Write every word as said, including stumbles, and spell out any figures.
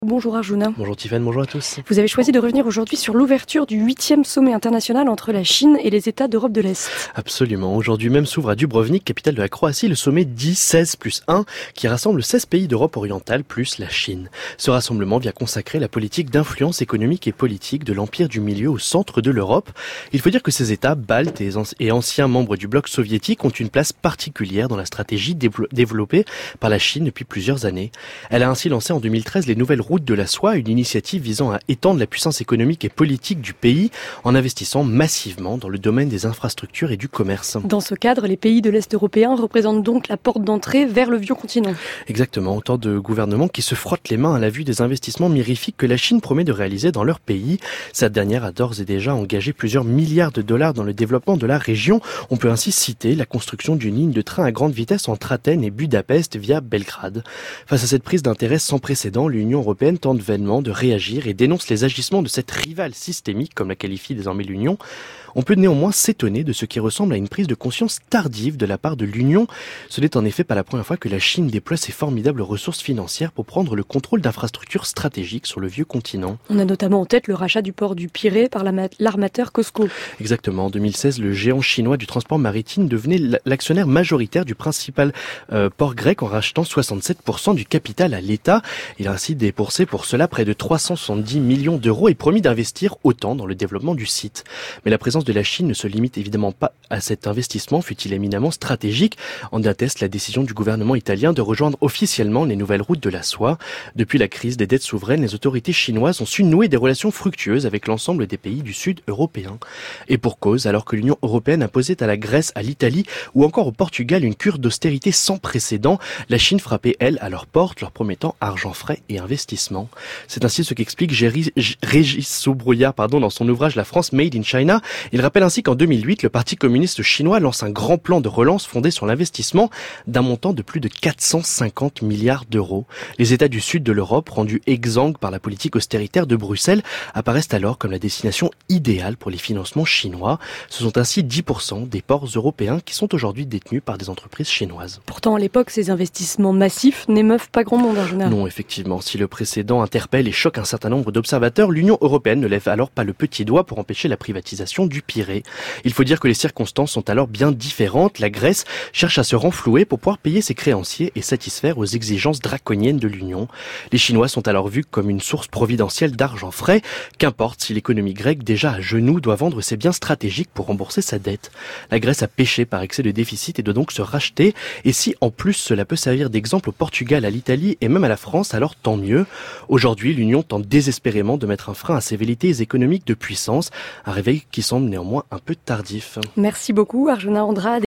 Bonjour Arjuna. Bonjour Tiffany, bonjour à tous. Vous avez choisi de revenir aujourd'hui sur l'ouverture du huitième sommet international entre la Chine et les États d'Europe de l'Est. Absolument. Aujourd'hui même s'ouvre à Dubrovnik, capitale de la Croatie, le sommet dit seize plus un qui rassemble seize pays d'Europe orientale plus la Chine. Ce rassemblement vient consacrer la politique d'influence économique et politique de l'Empire du Milieu au centre de l'Europe. Il faut dire que ces États, baltes et anciens membres du bloc soviétique, ont une place particulière dans la stratégie développée par la Chine depuis plusieurs années. Elle a ainsi lancé en deux mille treize les nouvelles routes de la soie, une initiative visant à étendre la puissance économique et politique du pays en investissant massivement dans le domaine des infrastructures et du commerce. Dans ce cadre, les pays de l'Est européen représentent donc la porte d'entrée vers le vieux continent. Exactement, autant de gouvernements qui se frottent les mains à la vue des investissements mirifiques que la Chine promet de réaliser dans leur pays. Cette dernière a d'ores et déjà engagé plusieurs milliards de dollars dans le développement de la région. On peut ainsi citer la construction d'une ligne de train à grande vitesse entre Athènes et Budapest via Belgrade. Face à cette prise d'intérêt sans précédent, l'Union européenne tente vainement de réagir et dénonce les agissements de cette rivale systémique, comme la qualifie désormais l'Union. On peut néanmoins s'étonner de ce qui ressemble à une prise de conscience tardive de la part de l'Union. Ce n'est en effet pas la première fois que la Chine déploie ses formidables ressources financières pour prendre le contrôle d'infrastructures stratégiques sur le vieux continent. On a notamment en tête le rachat du port du Pirée par l'armateur COSCO. Exactement. En deux mille seize, le géant chinois du transport maritime devenait l'actionnaire majoritaire du principal euh, port grec en rachetant soixante-sept pour cent du capital à l'État. Il a ainsi dépensé pour cela près de trois cent soixante-dix millions d'euros et promis d'investir autant dans le développement du site. Mais la présence de la Chine ne se limite évidemment pas à cet investissement, fut-il éminemment stratégique. En atteste la décision du gouvernement italien de rejoindre officiellement les nouvelles routes de la soie. Depuis la crise des dettes souveraines, les autorités chinoises ont su nouer des relations fructueuses avec l'ensemble des pays du sud européen. Et pour cause, alors que l'Union européenne imposait à la Grèce, à l'Italie ou encore au Portugal une cure d'austérité sans précédent, la Chine frappait, elle, à leurs portes, leur promettant argent frais et investissement. C'est ainsi ce qu'explique Régis Sobrouillard pardon, dans son ouvrage La France Made in China. Il rappelle ainsi qu'en deux mille huit, le Parti communiste chinois lance un grand plan de relance fondé sur l'investissement d'un montant de plus de quatre cent cinquante milliards d'euros. Les États du sud de l'Europe, rendus exsangues par la politique austéritaire de Bruxelles, apparaissent alors comme la destination idéale pour les financements chinois. Ce sont ainsi dix pour cent des ports européens qui sont aujourd'hui détenus par des entreprises chinoises. Pourtant, à l'époque, ces investissements massifs n'émeuvent pas grand monde en général. Non, effectivement. Si le précédent interpelle et choque un certain nombre d'observateurs, l'Union europééenne ne lève alors pas le petit doigt pour empêcher la privatisation du Pirée. Il faut dire que les circonstances sont alors bien différentes. La Grèce cherche à se renflouer pour pouvoir payer ses créanciers et satisfaire aux exigences draconiennes de l'Union. Les Chinois sont alors vus comme une source providentielle d'argent frais. Qu'importe si l'économie grecque, déjà à genoux, doit vendre ses biens stratégiques pour rembourser sa dette. La Grèce a péché par excès de déficit et doit donc se racheter. Et si en plus cela peut servir d'exemple au Portugal, à l'Italie et même à la France, alors tant mieux. Aujourd'hui, l'Union tente désespérément de mettre un frein à ses velléités économiques de puissance. Un réveil qui semble néanmoins un peu tardif. Merci beaucoup Arjuna Andrade.